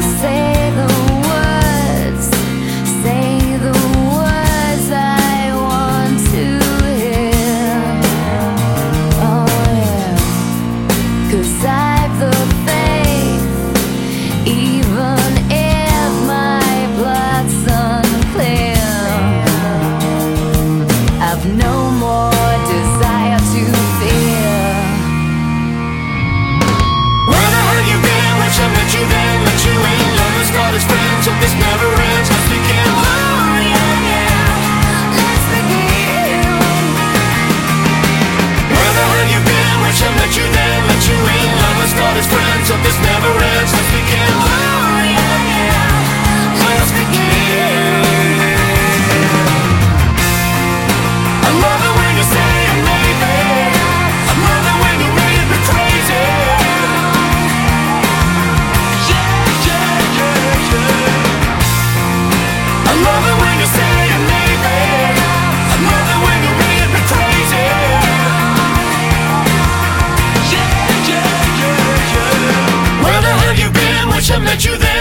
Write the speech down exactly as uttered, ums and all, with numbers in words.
say the words, say the words I want to hear. Oh yeah, 'cause I've the faith, even if my blood's unclear. I've no more desire to fear. Where the hell you been? Wish I met you then, let you in. Lovers start as friends, hope this never ends. Let's begin. Oh yeah, yeah, let's begin. Where the hell you been? Wish I met you then, let you in. Lovers start as friends, hope this never ends. Let's begin. Oh yeah, yeah, let's begin. I love it when you say it, maybe. I love it when you make me crazy. Yeah, yeah, yeah, yeah. I love it when you say it, maybe. I love it when you make me crazy. Yeah, yeah, yeah, yeah. Where the hell you been? Wish I met you then.